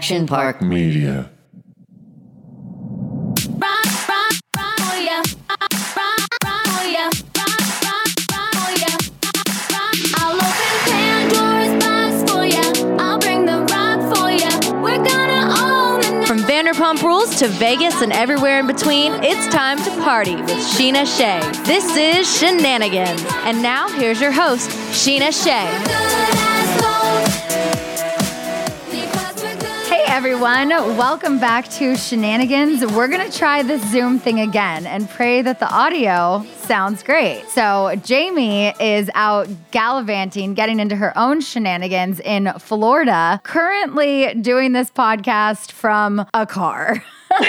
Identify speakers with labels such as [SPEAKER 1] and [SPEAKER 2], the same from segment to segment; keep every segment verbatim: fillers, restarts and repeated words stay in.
[SPEAKER 1] Action Park Media.
[SPEAKER 2] From Vanderpump Rules to Vegas and everywhere in between, it's time to party with Sheena Shea. This is Shenanigans. And now, here's your host, Sheena Shea. Hey everyone, welcome back to Shenanigans. We're going to try this Zoom thing again and pray that the audio sounds great. So Jamie is out gallivanting, getting into her own shenanigans in Florida, currently doing this podcast from a car.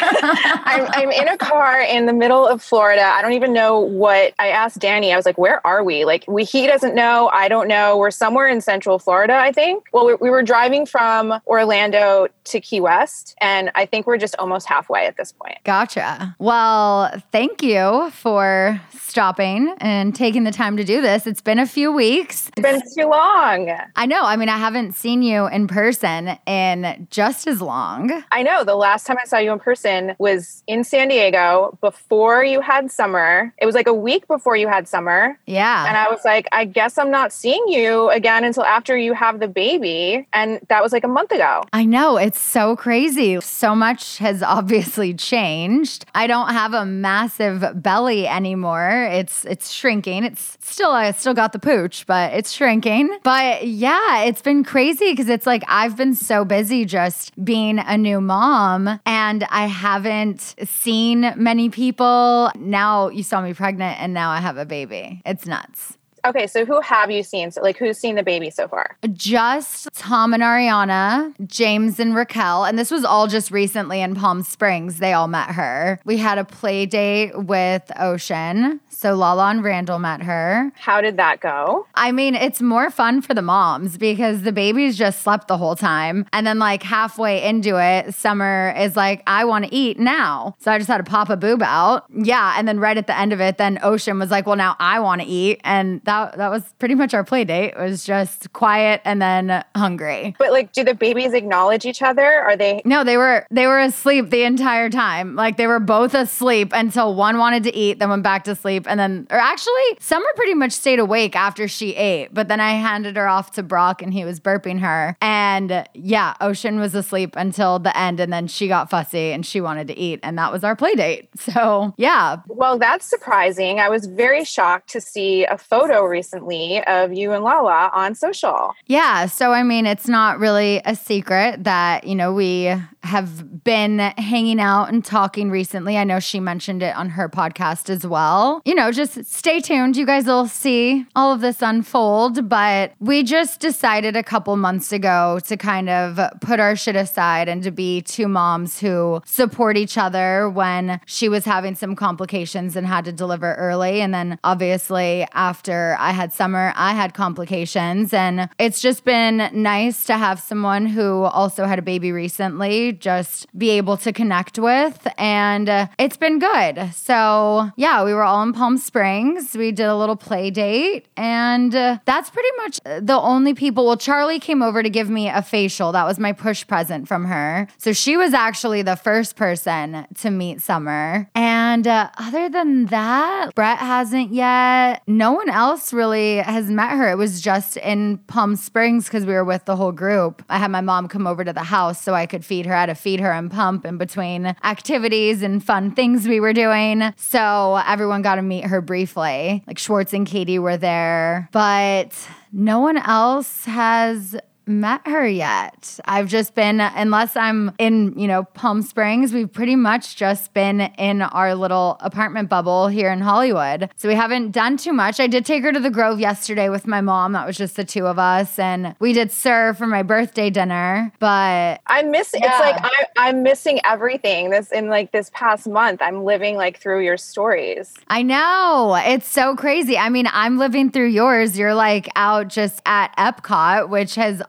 [SPEAKER 3] I'm, I'm in a car in the middle of Florida. I don't even know what I asked Danny. I was like, where are we? Like, we, he doesn't know. I don't know. We're somewhere in Central Florida, I think. Well, we, we were driving from Orlando to Key West, and I think we're just almost halfway at this point.
[SPEAKER 2] Gotcha. Well, thank you for stopping and taking the time to do this. It's been a few weeks.
[SPEAKER 3] It's been too long.
[SPEAKER 2] I know. I mean, I haven't seen you in person in just as long.
[SPEAKER 3] I know. The last time I saw you in person was in San Diego before you had summer. It was like a week before you had summer.
[SPEAKER 2] Yeah.
[SPEAKER 3] And I was like, I guess I'm not seeing you again until after you have the baby. And that was like a month ago.
[SPEAKER 2] I know. It's so crazy. So much has obviously changed. I don't have a massive belly anymore. It's it's shrinking. It's still, I still got the pooch, but it's shrinking. But yeah, it's been crazy because it's like I've been so busy just being a new mom, and I haven't seen many people. Now you saw me pregnant and now I have a baby. It's nuts.
[SPEAKER 3] Okay, so who have you seen? So, like, who's seen the baby so far?
[SPEAKER 2] Just Tom and Ariana, James and Raquel. And this was all just recently in Palm Springs. They all met her. We had a play date with Ocean. So Lala and Randall met her.
[SPEAKER 3] How did that go?
[SPEAKER 2] I mean, it's more fun for the moms because the babies just slept the whole time. And then like halfway into it, Summer is like, I want to eat now. So I just had to pop a boob out. Yeah. And then right at the end of it, then Ocean was like, well, now I want to eat. And that that was pretty much our play date. It was just quiet and then hungry.
[SPEAKER 3] But like, do the babies acknowledge each other? Are they?
[SPEAKER 2] No, they were they were asleep the entire time. Like they were both asleep until one wanted to eat, then went back to sleep. And then, or actually, Summer pretty much stayed awake after she ate. But then I handed her off to Brock and he was burping her. And yeah, Ocean was asleep until the end. And then she got fussy and she wanted to eat. And that was our play date. So yeah.
[SPEAKER 3] Well, that's surprising. I was very shocked to see a photo recently of you and Lala on social.
[SPEAKER 2] Yeah. So, I mean, it's not really a secret that, you know, we have been hanging out and talking recently. I know she mentioned it on her podcast as well. You know, just stay tuned. You guys will see all of this unfold. But we just decided a couple months ago to kind of put our shit aside and to be two moms who support each other when she was having some complications and had to deliver early. And then obviously after I had Summer, I had complications. And it's just been nice to have someone who also had a baby recently just be able to connect with. And uh, it's been good. So yeah, we were all in Palm Springs. We did a little play date. And uh, that's pretty much the only people. Well, Charlie came over to give me a facial. That was my push present from her. So she was actually the first person to meet Summer. And uh, other than that, Brett hasn't yet. No one else really has met her. It was just in Palm Springs because we were with the whole group. I had my mom come over to the house so I could feed her. I had to feed her and pump in between activities and fun things we were doing. So everyone got to meet her briefly. Like Schwartz and Katie were there, but no one else has met her yet. I've just been, unless I'm in, you know, Palm Springs, we've pretty much just been in our little apartment bubble here in Hollywood. So we haven't done too much. I did take her to the Grove yesterday with my mom. That was just the two of us. And we did Sir for my birthday dinner, but
[SPEAKER 3] I'm missing, yeah. It's like, I, I'm missing everything this in like this past month. I'm living like through your stories.
[SPEAKER 2] I know. It's so crazy. I mean, I'm living through yours. You're like out just at Epcot, which has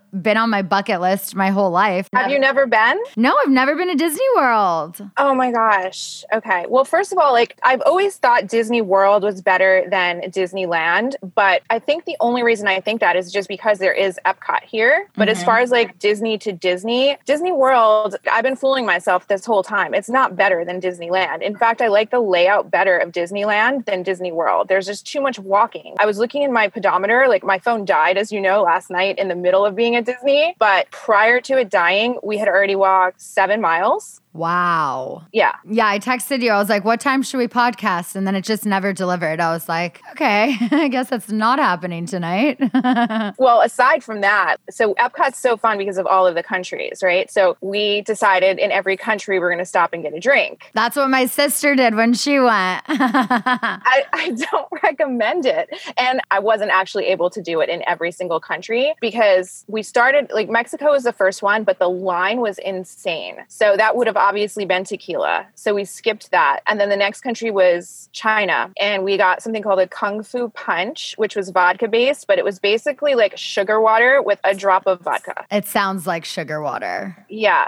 [SPEAKER 2] been on my bucket list my whole life.
[SPEAKER 3] Have you never been?
[SPEAKER 2] No, I've never been to Disney World.
[SPEAKER 3] Oh my gosh. Okay. Well, first of all, like I've always thought Disney World was better than Disneyland, but I think the only reason I think that is just because there is Epcot here. But mm-hmm. as far as like Disney to Disney, Disney World, I've been fooling myself this whole time. It's not better than Disneyland. In fact, I like the layout better of Disneyland than Disney World. There's just too much walking. I was looking in my pedometer, like my phone died, as you know, last night in the middle of being at Disney. But prior to it dying, we had already walked seven miles.
[SPEAKER 2] Wow.
[SPEAKER 3] Yeah.
[SPEAKER 2] Yeah, I texted you. I was like, what time should we podcast? And then it just never delivered. I was like, okay, I guess that's not happening tonight.
[SPEAKER 3] Well, aside from that, so Epcot's so fun because of all of the countries, right? So we decided in every country we're going to stop and get a drink.
[SPEAKER 2] That's what my sister did when she went.
[SPEAKER 3] I, I don't recommend it. And I wasn't actually able to do it in every single country because we started, like Mexico was the first one, but the line was insane. So that would have obviously been tequila. So we skipped that. And then the next country was China. And we got something called a Kung Fu Punch, which was vodka based, but it was basically like sugar water with a drop of vodka.
[SPEAKER 2] It sounds like sugar water.
[SPEAKER 3] Yeah.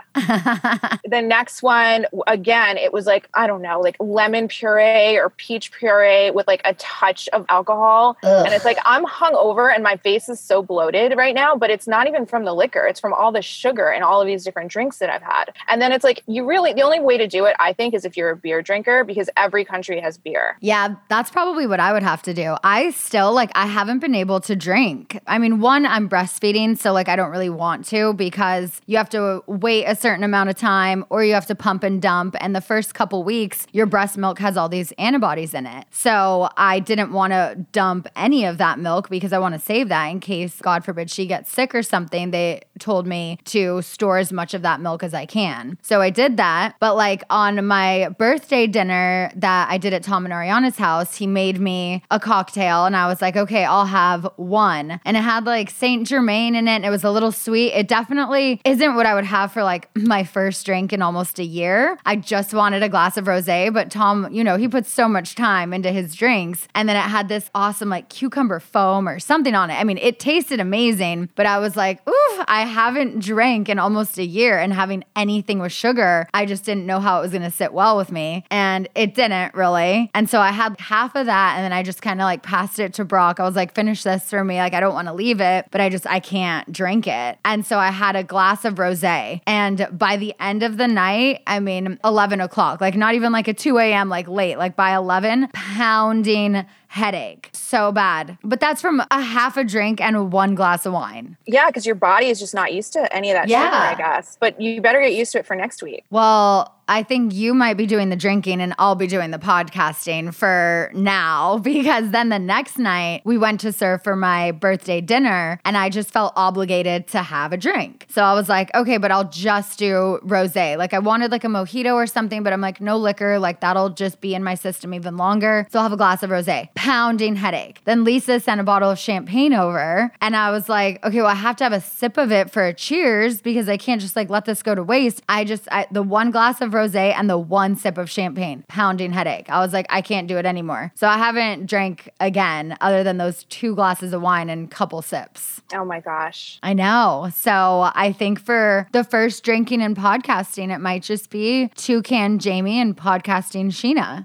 [SPEAKER 3] The next one, again, it was like, I don't know, like lemon puree or peach puree with like a touch of alcohol. Ugh. And it's like, I'm hungover and my face is so bloated right now, but it's not even from the liquor. It's from all the sugar and all of these different drinks that I've had. And then it's like, you really, the only way to do it, I think, is if you're a beer drinker because every country has beer.
[SPEAKER 2] Yeah, that's probably what I would have to do. I still, like, I haven't been able to drink. I mean, one, I'm breastfeeding, so, like, I don't really want to because you have to wait a certain amount of time or you have to pump and dump. And the first couple weeks, your breast milk has all these antibodies in it. So I didn't want to dump any of that milk because I want to save that in case, God forbid, she gets sick or something. They told me to store as much of that milk as I can. So I did that. But like on my birthday dinner that I did at Tom and Ariana's house, he made me a cocktail and I was like, okay, I'll have one. And it had like Saint Germain in it. And it was a little sweet. It definitely isn't what I would have for like my first drink in almost a year. I just wanted a glass of rosé, but Tom, you know, he puts so much time into his drinks. And then it had this awesome like cucumber foam or something on it. I mean, it tasted amazing, but I was like, ooh, I haven't drank in almost a year, and having anything with sugar, I just didn't know how it was going to sit well with me. And it didn't really. And so I had half of that and then I just kind of like passed it to Brock. I was like, finish this for me. Like, I don't want to leave it, but I just, I can't drink it. And so I had a glass of rosé. And by the end of the night, I mean, eleven o'clock, like not even like a two a.m., like late, like by eleven, pounding headache. So bad. But that's from a half a drink and one glass of wine.
[SPEAKER 3] Yeah, because your body is just not used to any of that
[SPEAKER 2] yeah.
[SPEAKER 3] sugar, I guess. But you better get used to it for next week.
[SPEAKER 2] Well, I think you might be doing the drinking and I'll be doing the podcasting for now, because then the next night we went to serve for my birthday dinner and I just felt obligated to have a drink. So I was like, okay, but I'll just do rosé. Like I wanted like a mojito or something, but I'm like, no liquor, like that'll just be in my system even longer. So I'll have a glass of rosé. Pounding headache. Then Lisa sent a bottle of champagne over and I was like, okay, well I have to have a sip of it for a cheers because I can't just like let this go to waste. I just, I, the one glass of rosé and the one sip of champagne, pounding headache. I was like, I can't do it anymore. So I haven't drank again other than those two glasses of wine and couple sips.
[SPEAKER 3] Oh my gosh.
[SPEAKER 2] I know. So I think for the first drinking and podcasting, it might just be Toucan Jamie and podcasting Sheena.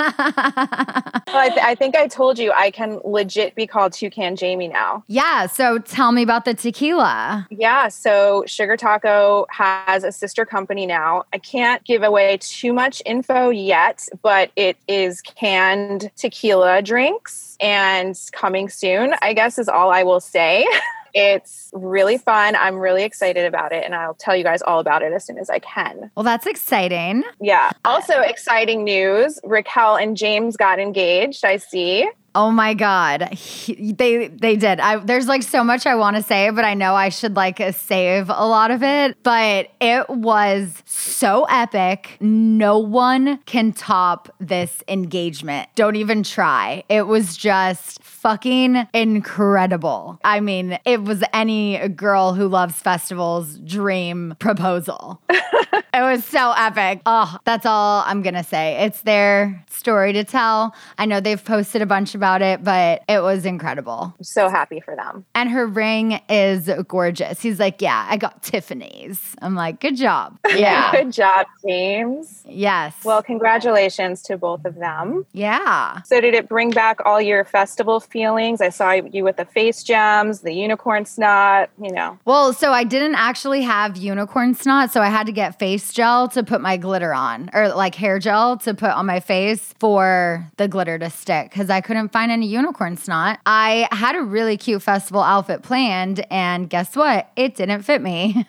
[SPEAKER 3] Well, I, th- I think I told you I can legit be called Toucan Jamie now.
[SPEAKER 2] Yeah. So tell me about the tequila.
[SPEAKER 3] Yeah. So Sugar Taco has a sister company now. I can't give away too much info yet, but it is canned tequila drinks and coming soon, I guess is all I will say. It's really fun. I'm really excited about it. And I'll tell you guys all about it as soon as I can.
[SPEAKER 2] Well, that's exciting.
[SPEAKER 3] Yeah. Also exciting news. Raquel and James got engaged, I see.
[SPEAKER 2] Oh my God. He, they they did. I, there's like so much I want to say, but I know I should like save a lot of it. But it was so epic. No one can top this engagement. Don't even try. It was just fucking incredible. I mean, it was any girl who loves festivals' dream proposal. It was so epic. Oh, that's all I'm going to say. It's their story to tell. I know they've posted a bunch about about it, but it was incredible.
[SPEAKER 3] I'm so happy for them.
[SPEAKER 2] And her ring is gorgeous. He's like, yeah, I got Tiffany's. I'm like, good job.
[SPEAKER 3] Yeah. Good job, James.
[SPEAKER 2] Yes.
[SPEAKER 3] Well, congratulations to both of them.
[SPEAKER 2] Yeah.
[SPEAKER 3] So did it bring back all your festival feelings? I saw you with the face gems, the unicorn snot, you know.
[SPEAKER 2] Well, so I didn't actually have unicorn snot, so I had to get face gel to put my glitter on, or like hair gel to put on my face for the glitter to stick, because I couldn't find any unicorn snot. I had a really cute festival outfit planned, and guess what? It didn't fit me.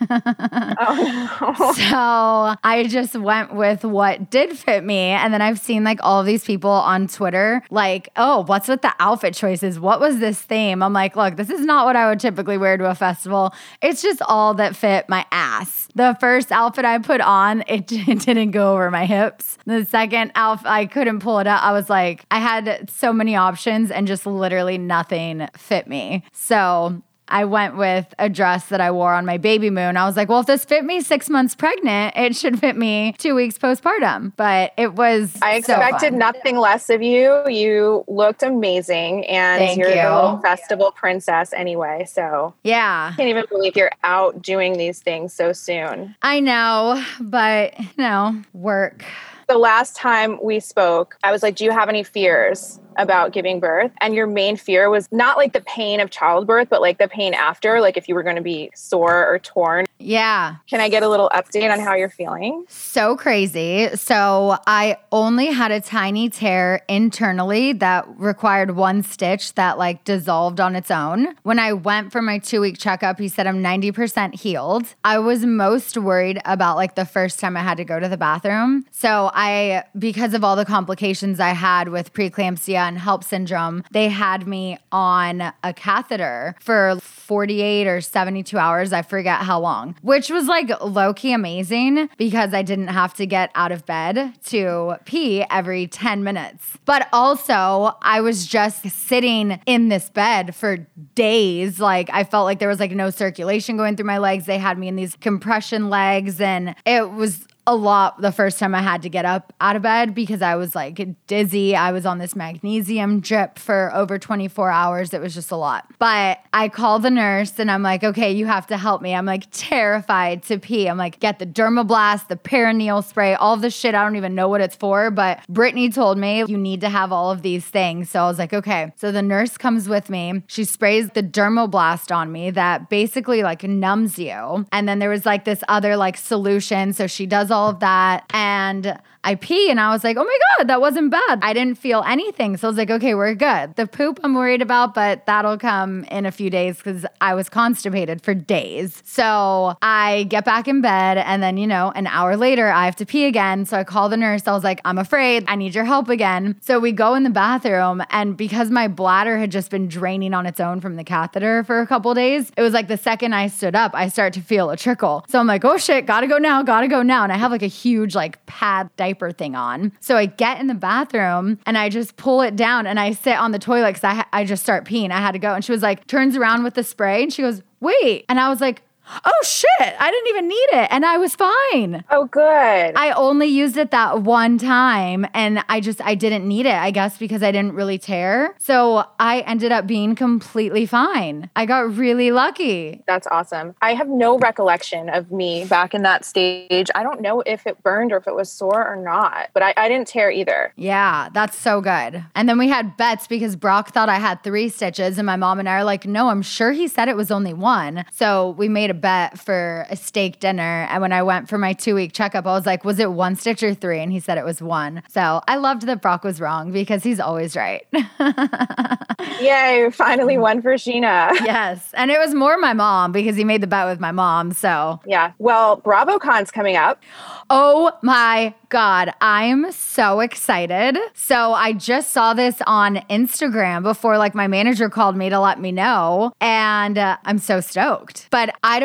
[SPEAKER 3] Oh, no.
[SPEAKER 2] So I just went with what did fit me. And then I've seen like all of these people on Twitter, like, oh, what's with the outfit choices? What was this theme? I'm like, look, this is not what I would typically wear to a festival. It's just all that fit my ass. The first outfit I put on, it, it didn't go over my hips. The second outfit, I couldn't pull it up. I was like, I had so many options and just literally nothing fit me. So I went with a dress that I wore on my baby moon. I was like, well, if this fit me six months pregnant, it should fit me two weeks postpartum. But it was
[SPEAKER 3] I expected
[SPEAKER 2] so
[SPEAKER 3] nothing less of you. You looked amazing. And
[SPEAKER 2] Thank
[SPEAKER 3] you're
[SPEAKER 2] you.
[SPEAKER 3] the little festival princess anyway. So
[SPEAKER 2] yeah.
[SPEAKER 3] I can't even believe you're out doing these things so soon.
[SPEAKER 2] I know, but you know, work.
[SPEAKER 3] The last time we spoke, I was like, do you have any fears about giving birth? And your main fear was not like the pain of childbirth, but like the pain after, like if you were going to be sore or torn.
[SPEAKER 2] Yeah.
[SPEAKER 3] Can I get a little update on how you're feeling?
[SPEAKER 2] So crazy. So I only had a tiny tear internally that required one stitch that like dissolved on its own. When I went for my two week checkup, he said I'm ninety percent healed. I was most worried about like the first time I had to go to the bathroom. So I, because of all the complications I had with preeclampsia and HELLP syndrome, they had me on a catheter for forty-eight or seventy-two hours. I forget how long, which was like low-key amazing because I didn't have to get out of bed to pee every ten minutes. But also I was just sitting in this bed for days. Like I felt like there was like no circulation going through my legs. They had me in these compression legs, and it was a lot the first time I had to get up out of bed because I was like dizzy. I was on this magnesium drip for over twenty-four hours. It was just a lot. But I called the nurse and I'm like, okay, you have to help me. I'm like terrified to pee. I'm like, get the Dermoblast, the perineal spray, all of this shit. I don't even know what it's for, but Brittany told me you need to have all of these things. So I was like, okay. So the nurse comes with me. She sprays the Dermoblast on me that basically like numbs you. And then there was like this other like solution. So she does all all of that, and I pee, and I was like, oh my God, that wasn't bad. I didn't feel anything. So I was like, okay, we're good. The poop I'm worried about, but that'll come in a few days because I was constipated for days. So I get back in bed, and then, you know, an hour later, I have to pee again. So I call the nurse. I was like, I'm afraid. I need your help again. So we go in the bathroom, and because my bladder had just been draining on its own from the catheter for a couple days, it was like the second I stood up, I start to feel a trickle. So I'm like, oh shit, gotta go now, gotta go now. And I have like a huge like pad diaper thing on. So I get in the bathroom and I just pull it down and I sit on the toilet because I, ha- I just start peeing. I had to go. And she was like, turns around with the spray and she goes, wait. And I was like, oh shit, I didn't even need it. And I was fine.
[SPEAKER 3] Oh, good.
[SPEAKER 2] I only used it that one time and I just, I didn't need it, I guess, because I didn't really tear. So I ended up being completely fine. I got really lucky.
[SPEAKER 3] That's awesome. I have no recollection of me back in that stage. I don't know if it burned or if it was sore or not, but I, I didn't tear either.
[SPEAKER 2] Yeah, that's so good. And then we had bets because Brock thought I had three stitches and my mom and I are like, no, I'm sure he said it was only one. So we made a bet for a steak dinner. And when I went for my two week checkup, I was like, was it one stitch or three? And he said it was one. So I loved that Brock was wrong because he's always right.
[SPEAKER 3] Yay, finally one for Sheena.
[SPEAKER 2] Yes. And it was more my mom because he made the bet with my mom. So
[SPEAKER 3] yeah. Well, BravoCon's coming up.
[SPEAKER 2] Oh my God, I'm so excited. So I just saw this on Instagram before like my manager called me to let me know. And uh, I'm so stoked. But I don't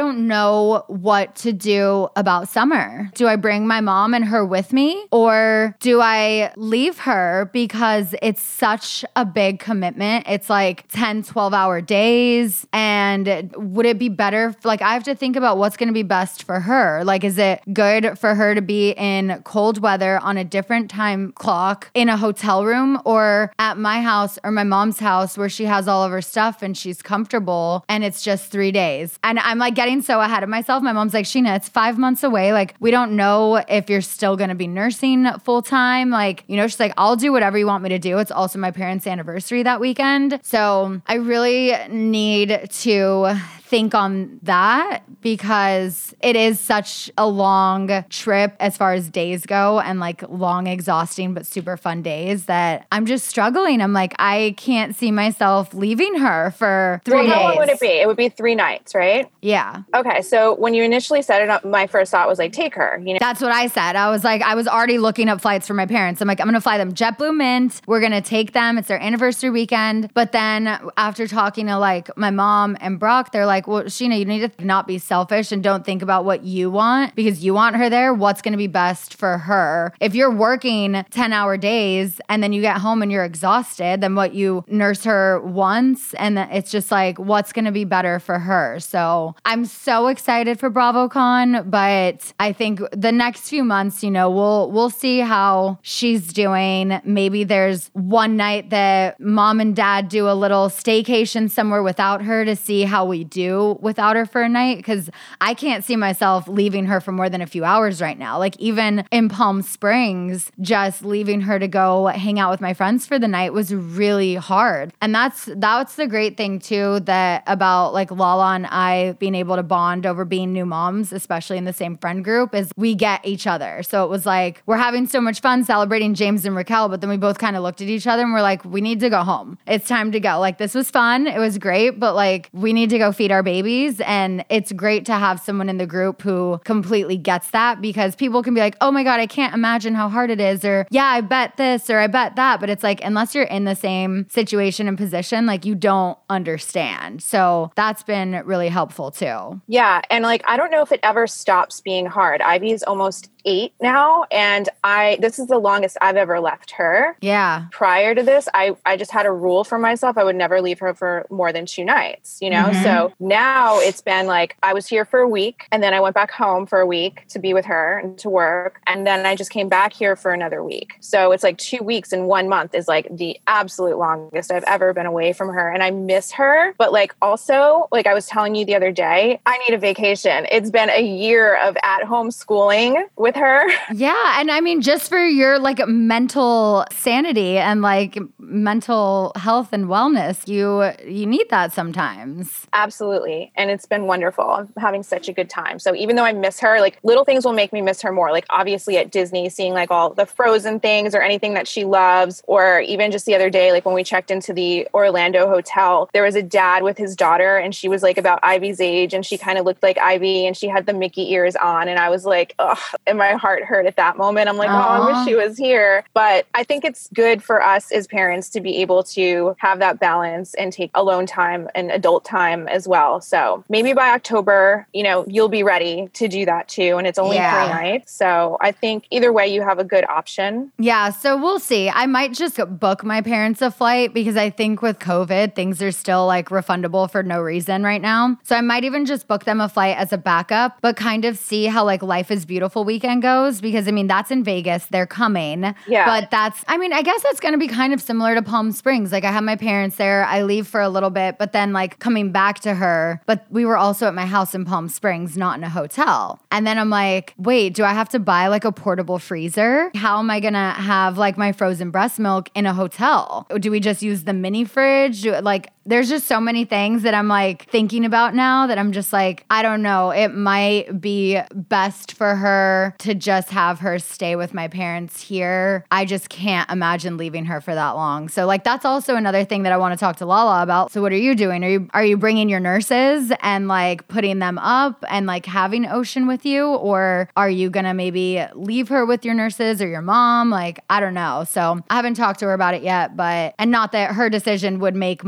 [SPEAKER 2] don't know what to do about summer. Do I bring my mom and her with me, or do I leave her because it's such a big commitment? It's like ten, twelve hour days. And would it be better? Like, I have to think about what's going to be best for her. Like, is it good for her to be in cold weather on a different time clock in a hotel room, or at my house or my mom's house where she has all of her stuff and she's comfortable and it's just three days? And I'm like getting so ahead of myself. My mom's like, Sheena, it's five months away. Like, we don't know if you're still going to be nursing full time. Like, you know, she's like, I'll do whatever you want me to do. It's also my parents' anniversary that weekend. So I really need to think on that, because it is such a long trip as far as days go, and like long, exhausting, but super fun days, that I'm just struggling. I'm like, I can't see myself leaving her for three
[SPEAKER 3] well,
[SPEAKER 2] days.
[SPEAKER 3] How long would it be? It would be three nights, right?
[SPEAKER 2] Yeah.
[SPEAKER 3] Okay. So when you initially set it up, my first thought was like, take her, you know?
[SPEAKER 2] That's what I said. I was like, I was already looking up flights for my parents. I'm like, I'm going to fly them JetBlue Mint. We're going to take them. It's their anniversary weekend. But then after talking to like my mom and Brock, they're like, well, Sheena, you need to not be selfish and don't think about what you want, because you want her there. What's going to be best for her? If you're working ten hour days and then you get home and you're exhausted, then what, you nurse her once, and then it's just like, what's going to be better for her? So I'm so excited for BravoCon, but I think the next few months, you know, we'll, we'll see how she's doing. Maybe there's one night that mom and dad do a little staycation somewhere without her to see how we do without her for a night, because I can't see myself leaving her for more than a few hours right now. Like, even in Palm Springs, just leaving her to go hang out with my friends for the night was really hard. And that's that's the great thing too, that about like Lala and I being able to bond over being new moms, especially in the same friend group, is we get each other. So it was like, we're having so much fun celebrating James and Raquel, but then we both kind of looked at each other and we're like, we need to go home. It's time to go. Like, this was fun. It was great, but like, we need to go feed our babies. And it's great to have someone in the group who completely gets that, because people can be like, oh my God, I can't imagine how hard it is. Or yeah, I bet this, or I bet that. But it's like, unless you're in the same situation and position, like, you don't understand. So that's been really helpful too.
[SPEAKER 3] Yeah. And like, I don't know if it ever stops being hard. Ivy's almost eight now. And I, this is the longest I've ever left her.
[SPEAKER 2] Yeah.
[SPEAKER 3] Prior to this, I, I just had a rule for myself. I would never leave her for more than two nights, you know?
[SPEAKER 2] Mm-hmm.
[SPEAKER 3] So now it's been like, I was here for a week and then I went back home for a week to be with her and to work. And then I just came back here for another week. So it's like two weeks in one month is like the absolute longest I've ever been away from her. And I miss her. But like, also, like I was telling you the other day, I need a vacation. It's been a year of at-home schooling with her.
[SPEAKER 2] Yeah. And I mean, just for your like mental sanity and like mental health and wellness, you you need that sometimes.
[SPEAKER 3] Absolutely. And it's been wonderful. I'm having such a good time. So even though I miss her, like little things will make me miss her more. Like obviously at Disney, seeing like all the Frozen things or anything that she loves, or even just the other day, like when we checked into the Orlando hotel, there was a dad with his daughter and she was like about Ivy's age and she kind of looked like Ivy and she had the Mickey ears on. And I was like, oh, and my heart hurt at that moment. I'm like, Aww. oh, I wish she was here. But I think it's good for us as parents to be able to have that balance and take alone time and adult time as well. So maybe by October, you know, you'll be ready to do that too. And it's only yeah. three nights. So I think either way, you have a good option.
[SPEAKER 2] Yeah. So we'll see. I might just book my parents a flight, because I think with COVID, things are still like refundable for no reason right now. So I might even just book them a flight as a backup, but kind of see how like Life is Beautiful weekend goes, because I mean, that's in Vegas. They're coming.
[SPEAKER 3] Yeah.
[SPEAKER 2] But that's, I mean, I guess that's going to be kind of similar to Palm Springs. Like I have my parents there. I leave for a little bit, but then like coming back to her, but we were also at my house in Palm Springs, not in a hotel. And then I'm like, wait, do I have to buy like a portable freezer? How am I going to have like my frozen breast milk in a hotel? Do we just use the mini fridge? Do, like, there's just so many things that I'm like thinking about now that I'm just like, I don't know. It might be best for her to just have her stay with my parents here. I just can't imagine leaving her for that long. So like, that's also another thing that I want to talk to Lala about. So what are you doing? Are you, are you bringing your nurses and like putting them up and like having Ocean with you? Or are you going to maybe leave her with your nurses or your mom? Like, I don't know. So I haven't talked to her about it yet, but, and not that her decision would make mine,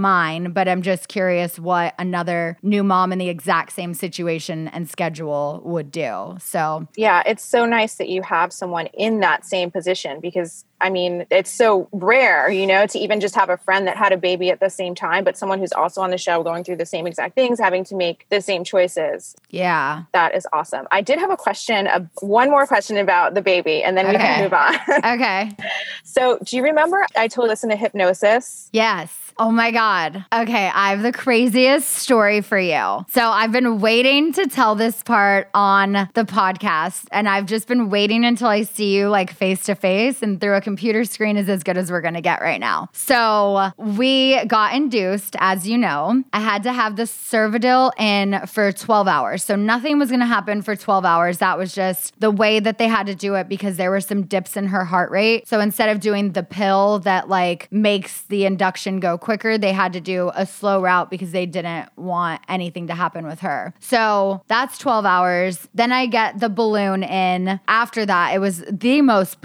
[SPEAKER 2] fine, but I'm just curious what another new mom in the exact same situation and schedule would do. So
[SPEAKER 3] yeah, it's so nice that you have someone in that same position because I mean, it's so rare, you know, to even just have a friend that had a baby at the same time, but someone who's also on the show going through the same exact things, having to make the same choices.
[SPEAKER 2] Yeah.
[SPEAKER 3] That is awesome. I did have a question, uh, one more question about the baby, and then we
[SPEAKER 2] Okay.
[SPEAKER 3] can move on.
[SPEAKER 2] Okay.
[SPEAKER 3] So do you remember I told listen to Hypnosis?
[SPEAKER 2] Yes. Oh my God. Okay. I have the craziest story for you. So I've been waiting to tell this part on the podcast, and I've just been waiting until I see you like face to face and through a computer screen is as good as we're going to get right now. So we got induced, as you know. I had to have the Cervidil in for twelve hours. So nothing was going to happen for twelve hours. That was just the way that they had to do it because there were some dips in her heart rate. So instead of doing the pill that like makes the induction go quicker, they had to do a slow route because they didn't want anything to happen with her. So that's twelve hours. Then I get the balloon in. After that, it was the most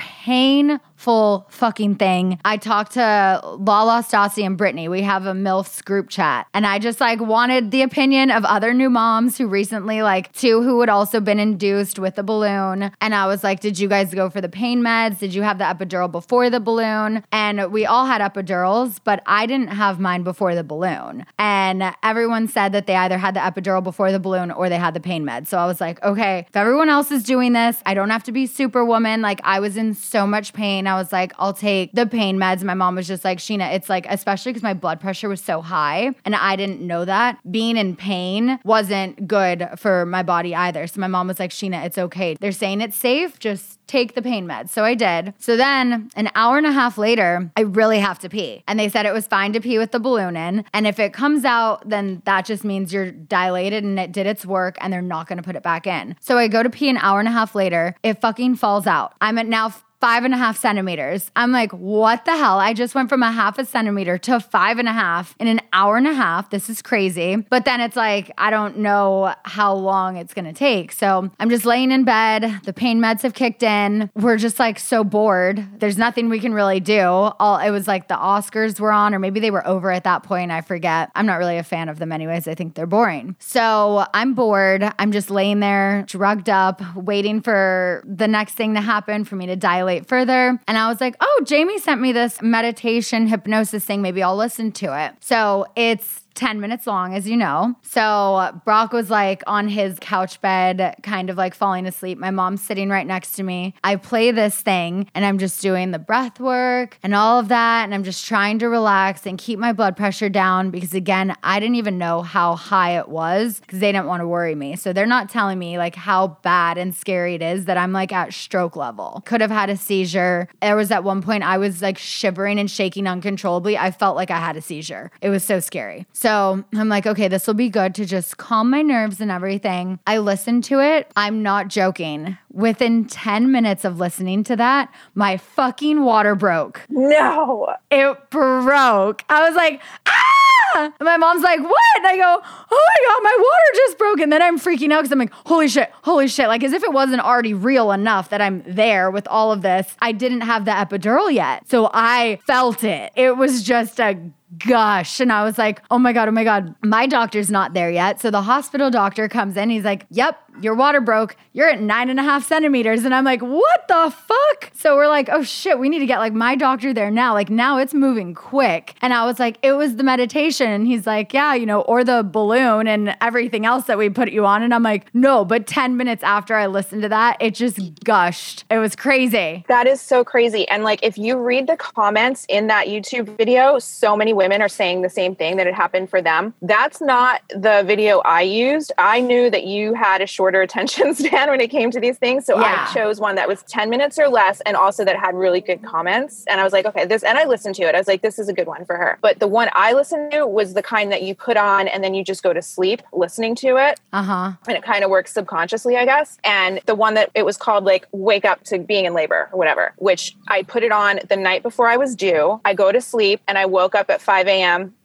[SPEAKER 2] painful fucking thing. I talked to Lala, Stassi, and Brittany. We have a MILFs group chat. And I just like wanted the opinion of other new moms who recently, like two who had also been induced with the balloon. And I was like, did you guys go for the pain meds? Did you have the epidural before the balloon? And we all had epidurals, but I didn't have mine before the balloon. And everyone said that they either had the epidural before the balloon or they had the pain meds. So I was like, okay, if everyone else is doing this, I don't have to be superwoman. Like I was in so much pain. I was like, I'll take the pain meds. My mom was just like, Sheena, it's like, especially because my blood pressure was so high and I didn't know that being in pain wasn't good for my body either. So my mom was like, Sheena, it's okay. They're saying it's safe. Just take the pain meds. So I did. So then an hour and a half later, I really have to pee. And they said it was fine to pee with the balloon in. And if it comes out, then that just means you're dilated and it did its work and they're not going to put it back in. So I go to pee an hour and a half later. It fucking falls out. I'm at now five and a half centimeters. I'm like, what the hell? I just went from a half a centimeter to five and a half in an hour and a half. This is crazy. But then it's like, I don't know how long it's going to take. So I'm just laying in bed. The pain meds have kicked in. We're just like so bored. There's nothing we can really do. All it was like the Oscars were on, or maybe they were over at that point. I forget. I'm not really a fan of them anyways. I think they're boring. So I'm bored. I'm just laying there drugged up, waiting for the next thing to happen for me to dilate further. And I was like, oh, Jamie sent me this meditation hypnosis thing. Maybe I'll listen to it. So it's ten minutes long, as you know. So Brock was like on his couch bed, kind of like falling asleep. My mom's sitting right next to me. I play this thing and I'm just doing the breath work and all of that. And I'm just trying to relax and keep my blood pressure down because again, I didn't even know how high it was because they didn't want to worry me. So they're not telling me like how bad and scary it is that I'm like at stroke level. Could have had a seizure. There was at one point I was like shivering and shaking uncontrollably. I felt like I had a seizure. It was so scary. So So I'm like, okay, this will be good to just calm my nerves and everything. I listened to it. I'm not joking. Within ten minutes of listening to that, my fucking water broke.
[SPEAKER 3] No.
[SPEAKER 2] It broke. I was like, ah! And my mom's like, what? And I go, oh my God, my water just broke. And then I'm freaking out because I'm like, holy shit, holy shit. Like as if it wasn't already real enough that I'm there with all of this. I didn't have the epidural yet. So I felt it. It was just a gush. And I was like, oh my God, oh my God, my doctor's not there yet. So the hospital doctor comes in. He's like, yep, your water broke. You're at nine and a half centimeters. And I'm like, what the fuck? So we're like, oh shit, we need to get like my doctor there now. Like now it's moving quick. And I was like, it was the meditation. And he's like, yeah, you know, or the balloon and everything else that we put you on. And I'm like, no, but ten minutes after I listened to that, it just gushed. It was crazy.
[SPEAKER 3] That is so crazy. And like, if you read the comments in that YouTube video, so many women are saying the same thing, that it happened for them. That's not the video I used. I knew that you had a shorter attention span when it came to these things. So
[SPEAKER 2] yeah.
[SPEAKER 3] I chose one that was ten minutes or less and also that had really good comments. And I was like, okay, this, and I listened to it. I was like, this is a good one for her. But the one I listened to was the kind that you put on and then you just go to sleep listening to it.
[SPEAKER 2] Uh-huh.
[SPEAKER 3] And it kind of works subconsciously, I guess. And the one that it was called like Wake Up to Being in Labor or whatever, which I put it on the night before I was due. I go to sleep and I woke up at five a.m.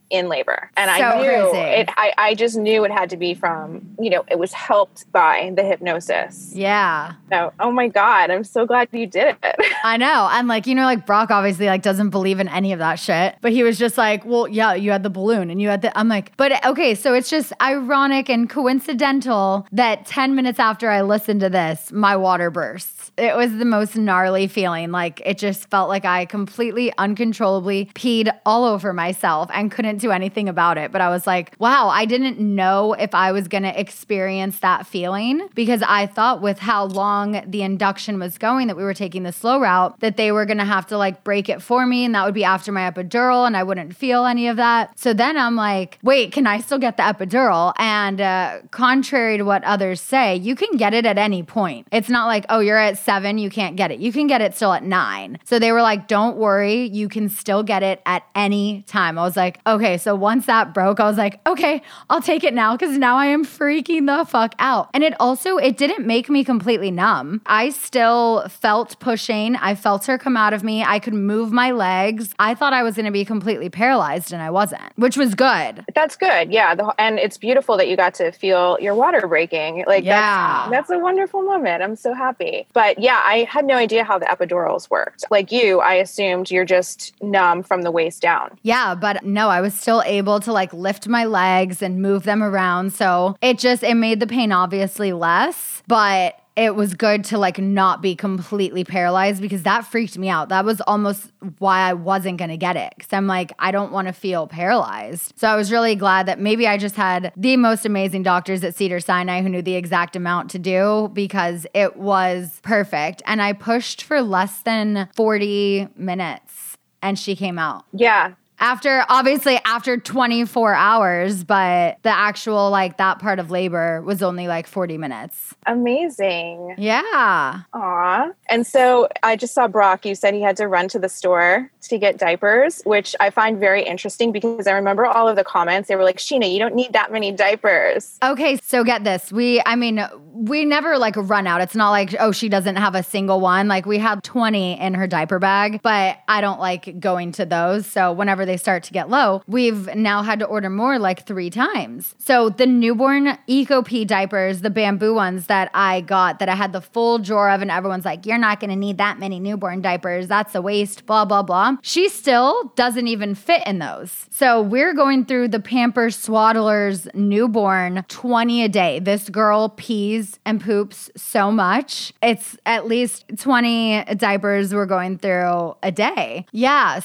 [SPEAKER 3] in labor. And
[SPEAKER 2] So
[SPEAKER 3] I knew
[SPEAKER 2] crazy.
[SPEAKER 3] it, I, I just knew it had to be from, you know, it was helped by the hypnosis.
[SPEAKER 2] Yeah.
[SPEAKER 3] So, oh my God, I'm so glad you did it.
[SPEAKER 2] I know. And like, you know, like Brock obviously like doesn't believe in any of that shit, but he was just like, well, yeah, you had the balloon and you had the, I'm like, but okay. So it's just ironic and coincidental that ten minutes after I listened to this, my water bursts. It was the most gnarly feeling. Like it just felt like I completely uncontrollably peed all over myself and couldn't do anything about it. But I was like, wow, I didn't know if I was going to experience that feeling because I thought with how long the induction was going that we were taking the slow route that they were going to have to like break it for me and that would be after my epidural and I wouldn't feel any of that. So then I'm like, wait, can I still get the epidural? And uh, contrary to what others say, you can get it at any point. It's not like, oh, you're at seven, you can't get it. You can get it still at nine. So they were like, don't worry, you can still get it at any time. I was like, okay. So once that broke, I was like, okay, I'll take it now because now I am freaking the fuck out. And it also, it didn't make me completely numb. I still felt pushing. I felt her come out of me. I could move my legs. I thought I was going to be completely paralyzed and I wasn't, which was good.
[SPEAKER 3] That's good. Yeah. The, and it's beautiful that you got to feel your water breaking. Like
[SPEAKER 2] Yeah.
[SPEAKER 3] that's, that's a wonderful moment. I'm so happy. But yeah, I had no idea how the epidurals worked. Like you, I assumed you're just numb from the waist down.
[SPEAKER 2] Yeah, but no, I was still able to like lift my legs and move them around. So it just, it made the pain obviously less, but it was good to like not be completely paralyzed because that freaked me out. That was almost why I wasn't going to get it. Cause I'm like, I don't want to feel paralyzed. So I was really glad that maybe I just had the most amazing doctors at Cedars-Sinai who knew the exact amount to do because it was perfect. And I pushed for less than forty minutes and she came out.
[SPEAKER 3] Yeah.
[SPEAKER 2] After, obviously, after twenty-four hours, but the actual, like, that part of labor was only like forty minutes.
[SPEAKER 3] Amazing.
[SPEAKER 2] Yeah.
[SPEAKER 3] Aw. And so I just saw Brock, you said he had to run to the store to get diapers, which I find very interesting because I remember all of the comments. They were like, Sheena, you don't need that many diapers.
[SPEAKER 2] Okay, so get this. We, I mean, we never like run out. It's not like, oh, she doesn't have a single one. Like we have twenty in her diaper bag, but I don't like going to those. So whenever they start to get low, we've now had to order more like three times. So the newborn Eco-Pee diapers, the bamboo ones that I got that I had the full drawer of and everyone's like, you're not going to need that many newborn diapers. That's a waste, blah, blah, blah. She still doesn't even fit in those. So we're going through the Pampers Swaddlers newborn twenty a day. This girl pees and poops so much. It's at least twenty diapers we're going through a day. Yeah.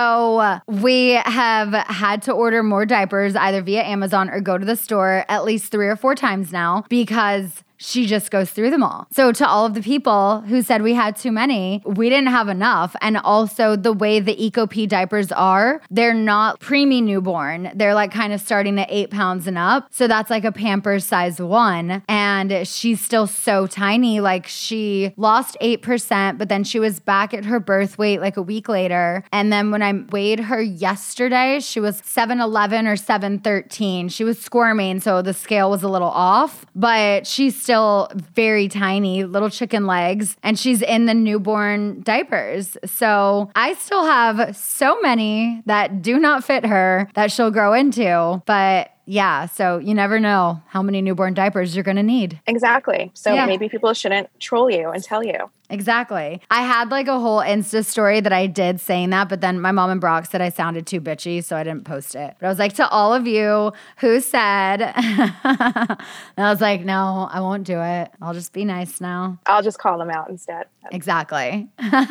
[SPEAKER 2] So we have had to order more diapers either via Amazon or go to the store at least three or four times now because she just goes through them all. So to all of the people who said we had too many, we didn't have enough. And also the way the Eco-Pee diapers are, they're not preemie newborn. They're like kind of starting at eight pounds and up. So that's like a Pampers size one. And she's still so tiny. Like she lost eight percent, but then she was back at her birth weight like a week later. And then when I weighed her yesterday, she was seven eleven or seven thirteen. She was squirming, so the scale was a little off, but she's still Still very tiny, little chicken legs, and she's in the newborn diapers. So I still have so many that do not fit her that she'll grow into. But yeah, so you never know how many newborn diapers you're going to need.
[SPEAKER 3] Exactly. So
[SPEAKER 2] Yeah.
[SPEAKER 3] maybe people shouldn't troll you and tell you.
[SPEAKER 2] Exactly. I had like a whole Insta story that I did saying that, but then my mom and Brock said I sounded too bitchy, so I didn't post it. But I was like, to all of you who said, and I was like, no, I won't do it. I'll just be nice now.
[SPEAKER 3] I'll just call them out instead.
[SPEAKER 2] Exactly.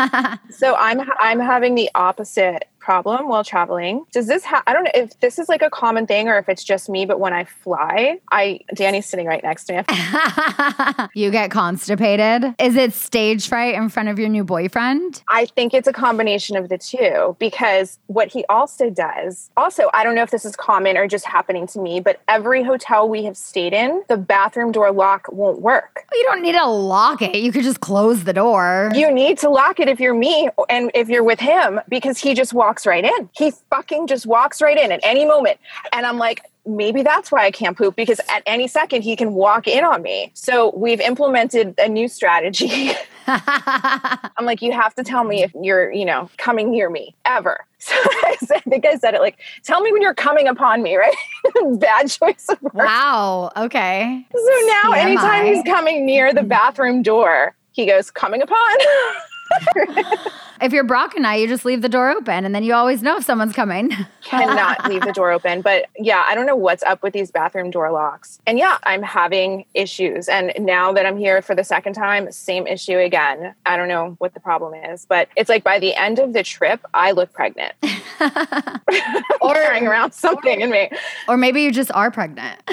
[SPEAKER 3] So I'm I'm having the opposite problem while traveling. Does this ha- I don't know if this is like a common thing or if it's just me, but when I fly, I Danny's sitting right next to me.
[SPEAKER 2] You get constipated? Is it stage fright in front of your new boyfriend?
[SPEAKER 3] I think it's a combination of the two because what he also does, also, I don't know if this is common or just happening to me, but every hotel we have stayed in, the bathroom door lock won't work.
[SPEAKER 2] You don't need to lock it. You could just close the door.
[SPEAKER 3] You need to lock it if you're me and if you're with him because he just walks right in. He fucking just walks right in at any moment. And I'm like, maybe that's why I can't poop because at any second he can walk in on me. So we've implemented a new strategy I'm like, you have to tell me if you're, you know, coming near me ever. So I, said, I think I said it like, tell me when you're coming upon me, right? Bad choice of words.
[SPEAKER 2] Wow. Okay.
[SPEAKER 3] So now T M I. Anytime he's coming near the bathroom door, he goes, coming upon.
[SPEAKER 2] If you're Brock and I, you just leave the door open and then you always know if someone's coming.
[SPEAKER 3] Cannot leave the door open. But yeah, I don't know what's up with these bathroom door locks. And yeah, I'm having issues. And now that I'm here for the second time, same issue again. I don't know what the problem is, but it's like by the end of the trip, I look pregnant. Or carrying around something in me.
[SPEAKER 2] Or maybe you just are pregnant.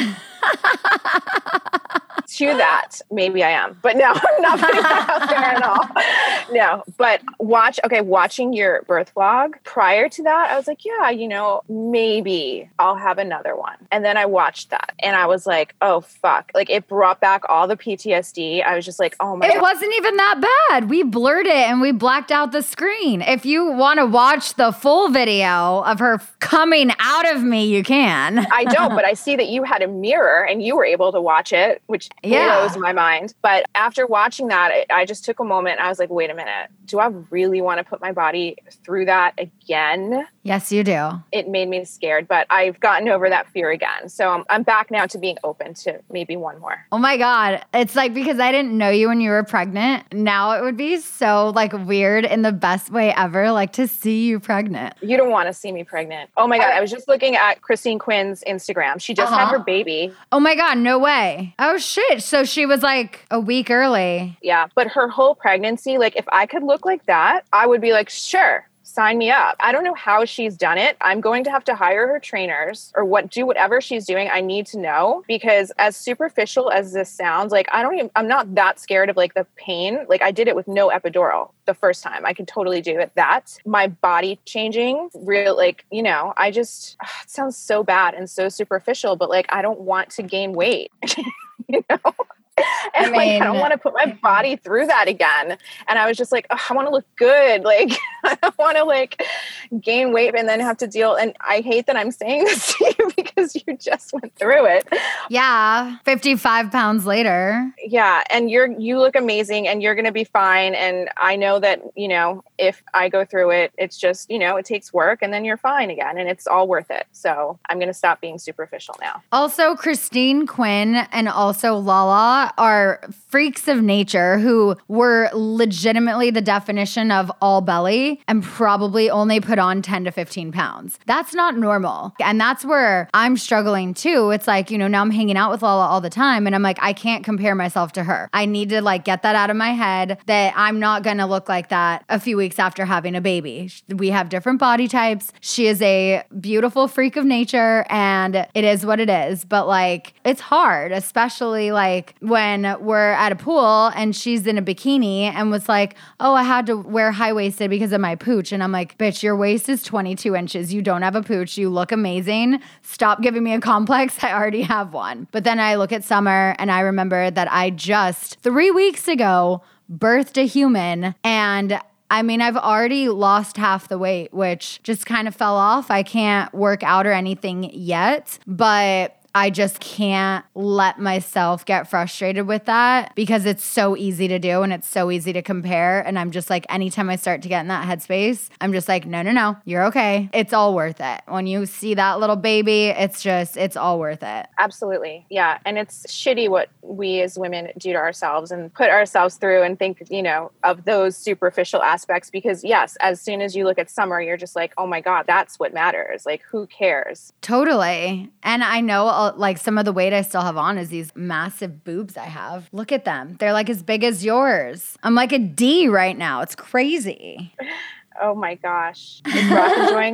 [SPEAKER 3] To that, maybe I am, but no, I'm not putting that out there at all. No, but watch, okay, watching your birth vlog, prior to that, I was like, yeah, you know, maybe I'll have another one. And then I watched that and I was like, oh, fuck. Like it brought back all the P T S D. I was just like, oh my
[SPEAKER 2] It
[SPEAKER 3] God.
[SPEAKER 2] wasn't even that bad. We blurred it and we blacked out the screen. If you want to watch the full video of her coming out of me, you can.
[SPEAKER 3] I don't, but I see that you had a mirror and you were able to watch it, which
[SPEAKER 2] yeah.
[SPEAKER 3] blows my mind. But after watching that, I, I just took a moment. I was like, wait a minute. Do I really want to put my body through that again?
[SPEAKER 2] Yes, you do.
[SPEAKER 3] It made me scared, but I've gotten over that fear again. So I'm, I'm back now to being open to maybe one more.
[SPEAKER 2] Oh my God. It's like, because I didn't know you when you were pregnant. Now it would be so like weird in the best way ever, like to see you pregnant.
[SPEAKER 3] You don't want to see me pregnant. Oh my God. I was just looking at Christine Quinn's Instagram. She just uh-huh. had her baby.
[SPEAKER 2] Oh my God. No way. Oh shit. So she was like a week early.
[SPEAKER 3] Yeah. But her whole pregnancy, like if I could look like that, I would be like, sure. Sign me up. I don't know how she's done it. I'm going to have to hire her trainers or what, do whatever she's doing. I need to know, because as superficial as this sounds, like I don't even, I'm not that scared of like the pain. Like I did it with no epidural the first time. I can totally do it. That my body changing real, like, you know, I just, ugh, it sounds so bad and so superficial, but like, I don't want to gain weight, you know? And I mean, like, I don't want to put my body through that again. And I was just like, oh, I want to look good. Like, I don't want to like gain weight and then have to deal. And I hate that I'm saying this to you because you just went through it.
[SPEAKER 2] Yeah. fifty-five pounds later.
[SPEAKER 3] Yeah. And you're, you look amazing and you're going to be fine. And I know that, you know, if I go through it, it's just, you know, it takes work and then you're fine again and it's all worth it. So I'm going to stop being superficial now.
[SPEAKER 2] Also, Christine Quinn and also Lala are freaks of nature who were legitimately the definition of all belly and probably only put on ten to fifteen pounds. That's not normal. And that's where I'm struggling too. It's like, you know, now I'm hanging out with Lala all the time and I'm like, I can't compare myself to her. I need to like get that out of my head that I'm not going to look like that a few weeks after having a baby. We have different body types. She is a beautiful freak of nature and it is what it is. But like, it's hard, especially like when we're at a pool and she's in a bikini and was like, oh, I had to wear high-waisted because of my pooch. And I'm like, bitch, your waist is twenty-two inches. You don't have a pooch. You look amazing. Stop giving me a complex. I already have one. But then I look at Summer and I remember that I just three weeks ago birthed a human and I mean, I've already lost half the weight, which just kind of fell off. I can't work out or anything yet, but I just can't let myself get frustrated with that because it's so easy to do and it's so easy to compare. And I'm just like, anytime I start to get in that headspace, I'm just like, no, no, no, you're okay. It's all worth it. When you see that little baby, it's just, it's all worth it.
[SPEAKER 3] Absolutely. Yeah. And it's shitty what we as women do to ourselves and put ourselves through and think, you know, of those superficial aspects because yes, as soon as you look at Summer, you're just like, oh my God, that's what matters. Like, who cares?
[SPEAKER 2] Totally. And I know like some of the weight I still have on is these massive boobs I have. Look at them. They're like as big as yours. I'm like a D right now. It's crazy.
[SPEAKER 3] Oh my gosh. Is Brock enjoying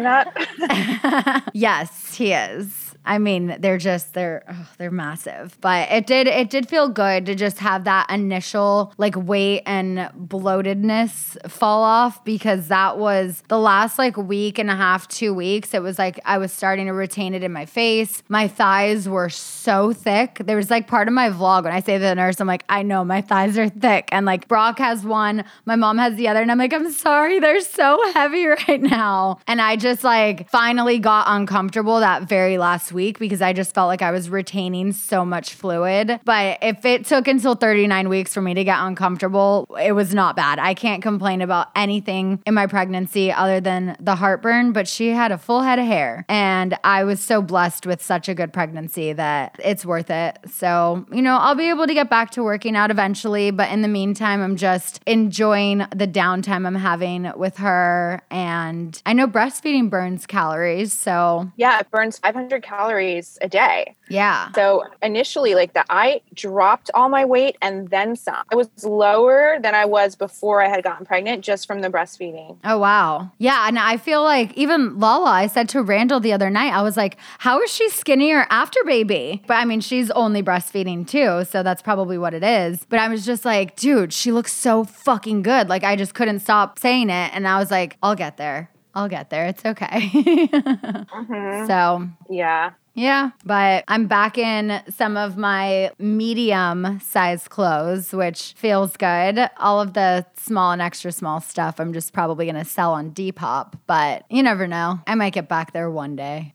[SPEAKER 3] that?
[SPEAKER 2] Yes, he is. I mean, they're just, they're, oh, they're massive. But it did, it did feel good to just have that initial like weight and bloatedness fall off because that was the last like week and a half, two weeks. It was like I was starting to retain it in my face. My thighs were so thick. There was like part of my vlog when I say to the nurse, I'm like, I know my thighs are thick. And like Brock has one, my mom has the other. And I'm like, I'm sorry, they're so heavy right now. And I just like finally got uncomfortable that very last week because I just felt like I was retaining so much fluid. But if it took until thirty-nine weeks for me to get uncomfortable, it was not bad. I can't complain about anything in my pregnancy other than the heartburn, but she had a full head of hair. And I was so blessed with such a good pregnancy that it's worth it. So, you know, I'll be able to get back to working out eventually. But in the meantime, I'm just enjoying the downtime I'm having with her. And I know breastfeeding burns calories. So,
[SPEAKER 3] yeah, it burns five hundred calories a day.
[SPEAKER 2] Yeah.
[SPEAKER 3] So initially, like that, I dropped all my weight and then some. I was lower than I was before I had gotten pregnant just from the breastfeeding.
[SPEAKER 2] Oh, wow. Yeah. And I feel like even Lala, I said to Randall the other night, I was like, how is she skinnier after baby? But I mean, she's only breastfeeding too. So that's probably what it is. But I was just like, dude, she looks so fucking good. Like I just couldn't stop saying it. And I was like, I'll get there. I'll get there. It's okay. mm-hmm. So,
[SPEAKER 3] yeah.
[SPEAKER 2] Yeah, but I'm back in some of my medium size clothes, which feels good. All of the small and extra small stuff I'm just probably going to sell on Depop, but you never know. I might get back there one day.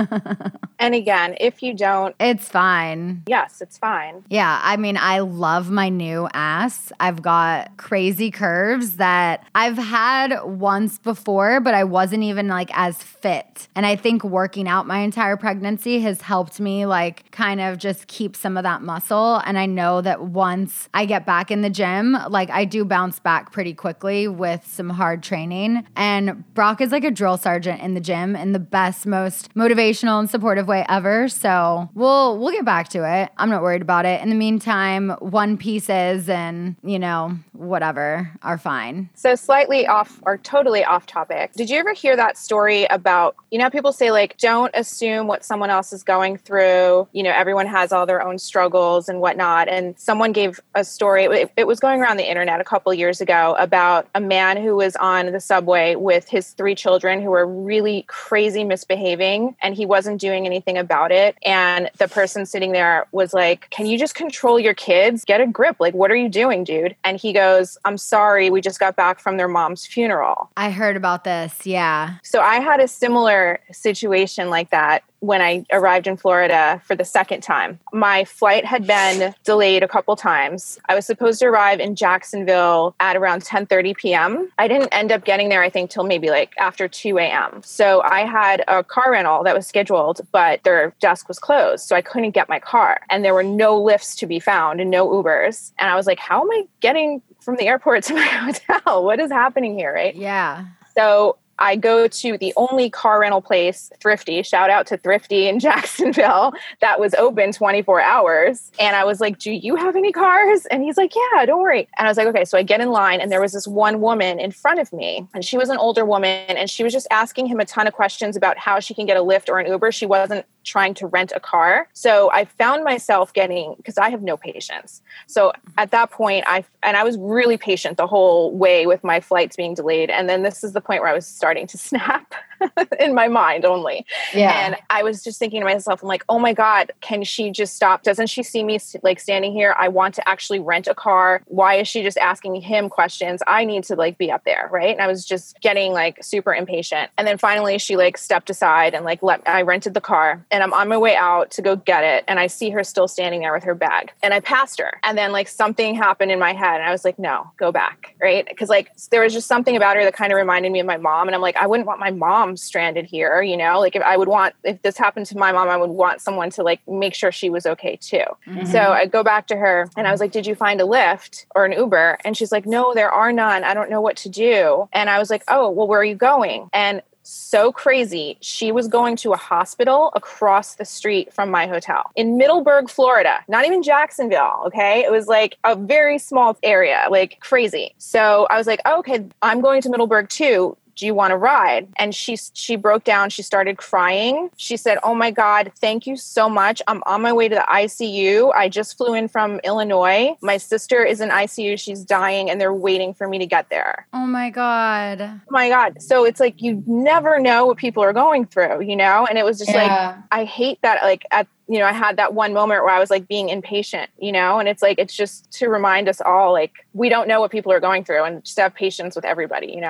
[SPEAKER 3] And again, if you don't,
[SPEAKER 2] it's fine.
[SPEAKER 3] Yes, it's fine.
[SPEAKER 2] Yeah, I mean, I love my new ass. I've got crazy curves that I've had once before, but I wasn't even like as fit. And I think working out my entire pregnancy has helped me like kind of just keep some of that muscle. And I know that once I get back in the gym, like I do bounce back pretty quickly with some hard training. And Brock is like a drill sergeant in the gym in the best, most motivational and supportive way ever. So we'll we'll get back to it. I'm not worried about it. In the meantime, one pieces and, you know, whatever are fine.
[SPEAKER 3] So slightly off or totally off topic. Did you ever hear that story about, you know, people say like, don't assume what someone else is going through. You know, everyone has all their own struggles and whatnot. And someone gave a story. It, it was going around the internet a couple years ago about a man who was on the subway with his three children who were really crazy misbehaving and he wasn't doing anything about it. And the person sitting there was like, can you just control your kids? Get a grip. Like, what are you doing, dude? And he goes, I'm sorry. We just got back from their mom's funeral.
[SPEAKER 2] I heard about this. Yeah.
[SPEAKER 3] So I had a similar situation like that when I arrived in Florida for the second time. My flight had been delayed a couple times. I was supposed to arrive in Jacksonville at around ten thirty p.m. I didn't end up getting there, I think, till maybe like after two a.m. So I had a car rental that was scheduled, but their desk was closed. So I couldn't get my car. And there were no lifts to be found and no Ubers. And I was like, how am I getting from the airport to my hotel? What is happening here, right?
[SPEAKER 2] Yeah.
[SPEAKER 3] So I go to the only car rental place, Thrifty, shout out to Thrifty in Jacksonville, that was open twenty-four hours. And I was like, do you have any cars? And he's like, yeah, don't worry. And I was like, okay. So I get in line and there was this one woman in front of me and she was an older woman and she was just asking him a ton of questions about how she can get a Lyft or an Uber. She wasn't trying to rent a car. So I found myself getting, because I have no patience. So at that point, I, and I was really patient the whole way with my flights being delayed. And then this is the point where I was starting to snap in my mind only.
[SPEAKER 2] Yeah.
[SPEAKER 3] And I was just thinking to myself, I'm like, oh my God, can she just stop? Doesn't she see me like standing here? I want to actually rent a car. Why is she just asking him questions? I need to like be up there. Right. And I was just getting like super impatient. And then finally she like stepped aside and like let, I rented the car and I'm on my way out to go get it. And I see her still standing there with her bag and I passed her. And then like something happened in my head and I was like, no, go back. Right. Cause like there was just something about her that kind of reminded me of my mom. And I'm like, I wouldn't want my mom stranded here, you know, like if I would want, if this happened to my mom, I would want someone to like make sure she was okay too. Mm-hmm. So I go back to her and I was like, did you find a Lyft or an Uber? And she's like, no, there are none. I don't know what to do. And I was like, oh, well, where are you going? And so crazy. She was going to a hospital across the street from my hotel in Middleburg, Florida, not even Jacksonville. Okay. It was like a very small area, like crazy. So I was like, oh, okay, I'm going to Middleburg too. Do you want to ride? And she she broke down. She started crying. She said, oh my God, thank you so much. I'm on my way to the I C U. I just flew in from Illinois. My sister is in I C U. She's dying and they're waiting for me to get there.
[SPEAKER 2] Oh my God.
[SPEAKER 3] Oh my God. So it's like, you never know what people are going through, you know? And it was just
[SPEAKER 2] Yeah.
[SPEAKER 3] like, I hate that. Like at you know, I had that one moment where I was like being impatient, you know, and it's like, it's just to remind us all, like, we don't know what people are going through and just have patience with everybody, you know?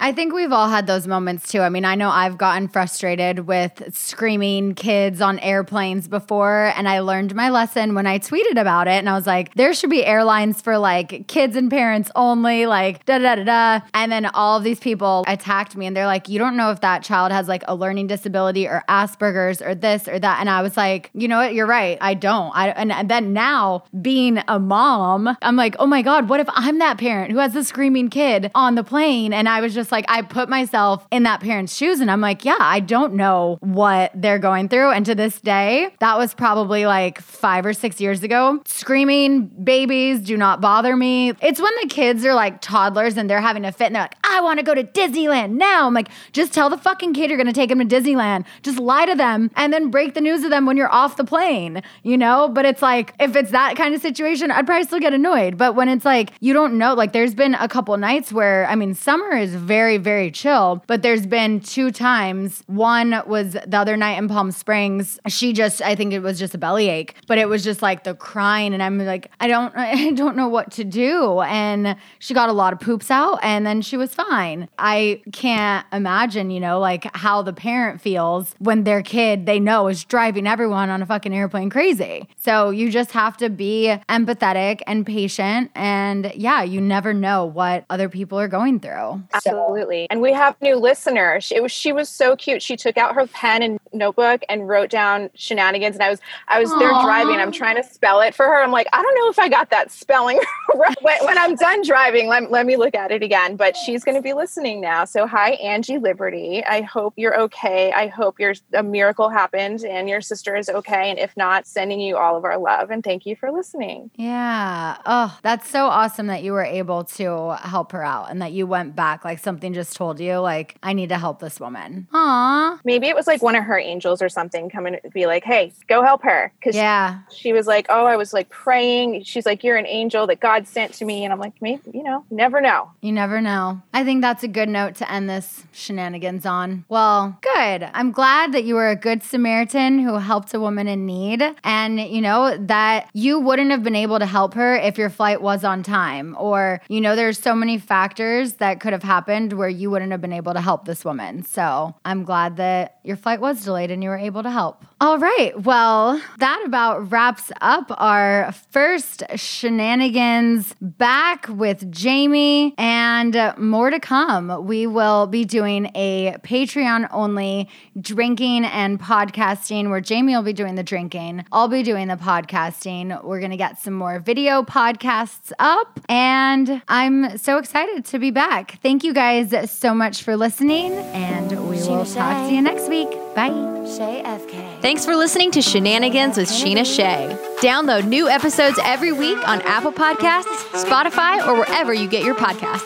[SPEAKER 2] I think we've all had those moments too. I mean, I know I've gotten frustrated with screaming kids on airplanes before, and I learned my lesson when I tweeted about it. And I was like, there should be airlines for like kids and parents only, like da da da da. And then all of these people attacked me, and they're like, you don't know if that child has like a learning disability or Asperger's or this or that. And I was like, you know what? You're right. I don't. I and, and then now being a mom, I'm like, oh my God, what if I'm that parent who has a screaming kid on the plane? And I was just like, I put myself in that parent's shoes, and I'm like, yeah, I don't know what they're going through. And to this day, that was probably like five or six years ago. Screaming babies do not bother me. It's when the kids are like toddlers and they're having a fit and they're like, I want to go to Disneyland now. I'm like, just tell the fucking kid you're going to take them to Disneyland. Just lie to them and then break the news to them when you're off the plane, you know? But it's like, if it's that kind of situation, I'd probably still get annoyed. But when it's like, you don't know, like there's been a couple nights where, I mean, summer is very, very chill, but there's been two times. One was the other night in Palm Springs. She just, I think it was just a bellyache, but it was just like the crying. And I'm like, I don't, I don't know what to do. And she got a lot of poops out and then she was fine. I can't imagine, you know, like how the parent feels when their kid they know is driving everyone on a fucking airplane crazy. So you just have to be empathetic and patient. And yeah, you never know what other people are going through.
[SPEAKER 3] Absolutely. And we have new listeners. It was, she was so cute. She took out her pen and notebook and wrote down shenanigans. And I was, I was Aww. there driving. I'm trying to spell it for her. I'm like, I don't know if I got that spelling right. When, when I'm done driving, let, let me look at it again. But she's going to be listening now. So hi, Angie Liberty. I hope you're okay. I hope your a miracle happened and your sister is okay. And if not, sending you all of our love. And thank you for listening.
[SPEAKER 2] Yeah. Oh, that's so awesome that you were able to help her out and that you went back. Like something just told you, like, I need to help this woman. Aw.
[SPEAKER 3] Maybe it was like one of her angels or something coming to be like, hey, go help her. Because
[SPEAKER 2] yeah.
[SPEAKER 3] she was like, oh, I was like praying. She's like, you're an angel that God sent to me. And I'm like, maybe, you know, never know.
[SPEAKER 2] You never know. I think that's a good note to end this shenanigans on. Well, good. I'm glad that you were a good Samaritan who helped a woman in need. And, you know, that you wouldn't have been able to help her if your flight was on time. Or, you know, there's so many factors that could have happened where you wouldn't have been able to help this woman. So I'm glad that your flight was delayed and you were able to help. All right. Well, that about wraps up our first shenanigans back with Jamie, and more to come. We will be doing a Patreon only drinking and podcasting where Jamie will be doing the drinking. I'll be doing the podcasting. We're going to get some more video podcasts up, and I'm so excited to be back. Thank you guys so much for listening, and we will talk to you next week. Bye. Shay F K.
[SPEAKER 1] Thanks for listening to Shenanigans with Sheena Shea. Download new episodes every week on Apple Podcasts, Spotify, or wherever you get your podcasts.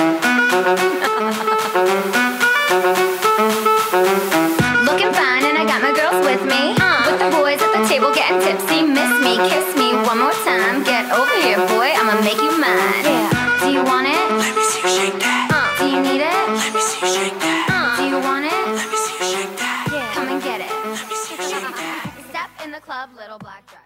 [SPEAKER 4] Looking fine and I got my girls with me. Uh, with the boys at the table getting tipsy. Miss me, kiss me one more time. Get over here, boy, I'ma make you mine. Yeah. Do you want it? Let me see you shake that. Uh, do you need it? Let me see you shake that. Uh, do you want it? Let me see you shake that. Yeah. Come and get it. Let me see you shake that. Step in the club, little black girl.